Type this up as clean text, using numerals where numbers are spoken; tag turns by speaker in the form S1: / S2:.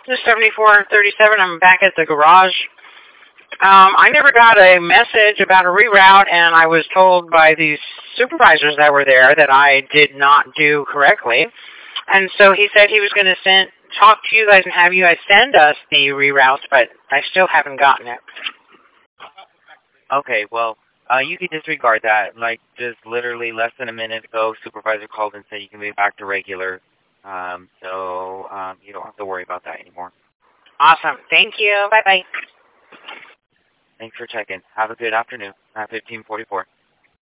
S1: This is 7437. I'm back at the garage. I never got a message about a reroute, and I was told by these supervisors that were there that I did not do correctly. And so he said he was going to talk to you guys and have you guys send us the reroutes, but I still haven't gotten it.
S2: Okay, well, you can disregard that. Like, just literally less than a minute ago, supervisor called and said you can be back to regular. So you don't have to worry about that anymore.
S1: Awesome. Thank you. Bye-bye.
S2: Thanks for checking. Have a good afternoon. 1544.